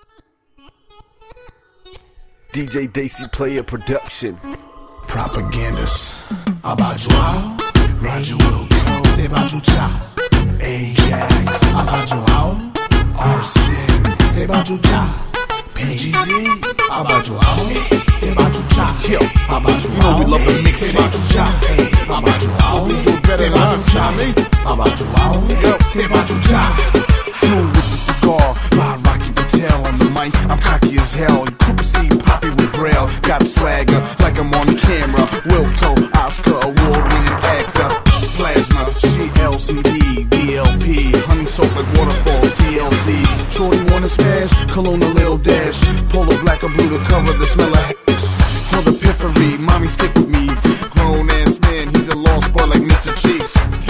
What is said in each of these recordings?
DJ Daisy Player Production. Propagandists Abajoao, Radio Wilco, Debajucha, Ajax, Abajoao, Arson, Debajucha, PGZ, Abajoao, Debajucha, Abajoao. You know we love the mixtapes. Abajoao, We do better than us, Abajoao, Debajucha. Smooth with the cigar, by Rocky Patel on the mic. I'm cocky as hell. You could see Poppy with Braille. Got swagger like I'm on camera. Wilco, Oscar, award-winning actor. Plasma, GLCD, DLP. Honey soap like waterfall, TLC. Shorty wanna smash, cologne a little dash. Polo black or blue to cover the smell of for the periphery. Mommy stick with me. Grown ass man, he's a lost boy like Mr. Cheeks.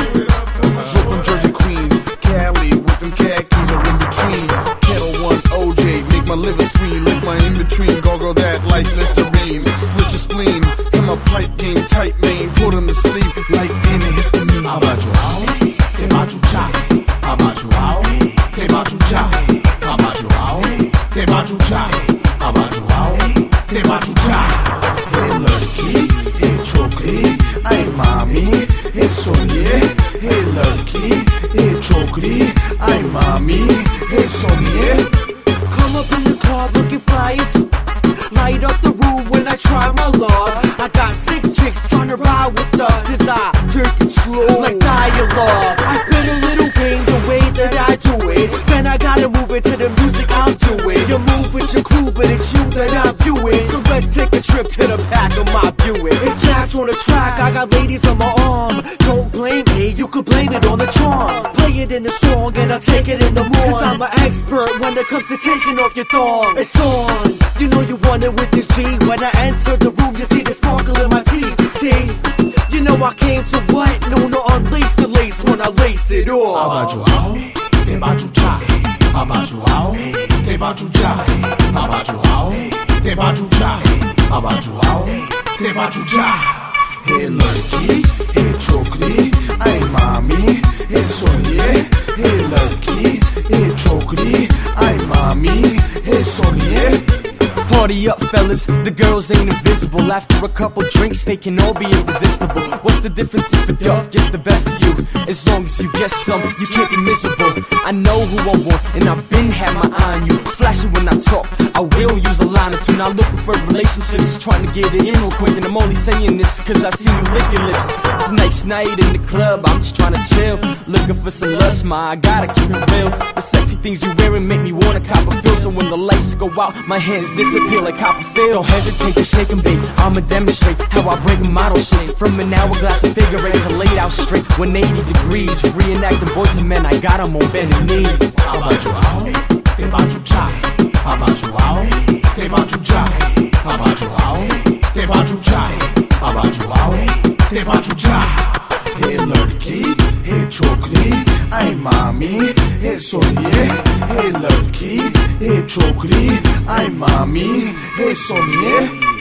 Brooklyn, Jersey, Queens, Cali with them khakis are in between. Kettle One, OJ, make my liver scream. Lick my in between, gargle that like Listerine. Split your spleen, and my pipe game tight, man. Put him to sleep like antihistamine. Abajoao, Debajucha, Abajoao, Debajucha, Abajoao, Debajucha, Abajoao, Debajucha. Hey लड़की, hey छोकरी, ay mami, hey सोनिए. Hey लड़की, hey छोकरी, ay mami, hey सोनिए. Come up in the car looking fly as light up the room when I try my luck. I got 6 chicks trying to ride with us, cause I take it slow like dialogue. I spin a little game the way that I do it. Then I gotta move it to the music I'm doing. You move with your crew, but it's you that I'm viewing. So let's take a trip to the back of my Buick. It's Jax on the track, I got ladies on my arm. Don't blame me, you could blame it on the charm. Play it in the song and I'll take it in the morning. Cause I'm an expert when it comes to taking off your thong. It's on, you know you want it with this G. When I enter the room you see the sparkle in my teeth. You see, you know I came to what? No, no, unlace the lace when I lace it off. Abajoao, Debajucha, Abajoao, Debajucha, Abajoao, Debajucha, Abajoao, Debajucha. Hey लड़की, hey छोकरी, ay mami, hey सोनिए. Hey लड़की, hey छोकरी, ay mami, hey सोनिए. Party up, fellas, the girls ain't invisible. After a couple drinks, they can all be irresistible. What's the difference if a duff gets the best of you? As long as you get some, you can't be miserable. I know who I want, and I've been had my eye on you. Flashy when I talk, I will use a line or two. Not looking for relationships, just trying to get it in real quick. And I'm only saying this cause I see you lick your lips. It's a nice night in the club, I'm just trying to chill. Looking for some lust, I gotta keep it real. The sexy things you wearing make me wanna cop a feel. So when the lights go out, my hands disappear like Copperfield. Don't hesitate to shake 'em, babe. I'ma demonstrate how I break model shape. From an hourglass of figure eight to laid out straight 180 degrees. Reenacting voice of men, I got 'em on bending knees. Abajoao, Debajucha, Abajoao, Debajucha, Abajoao, Debajucha, Abajoao, Debajucha. Hey लड़की, hey छोकरी, ay mami, hey सोनिए. Hey लड़की, hey छोकरी, ay mami, hey सोनिए.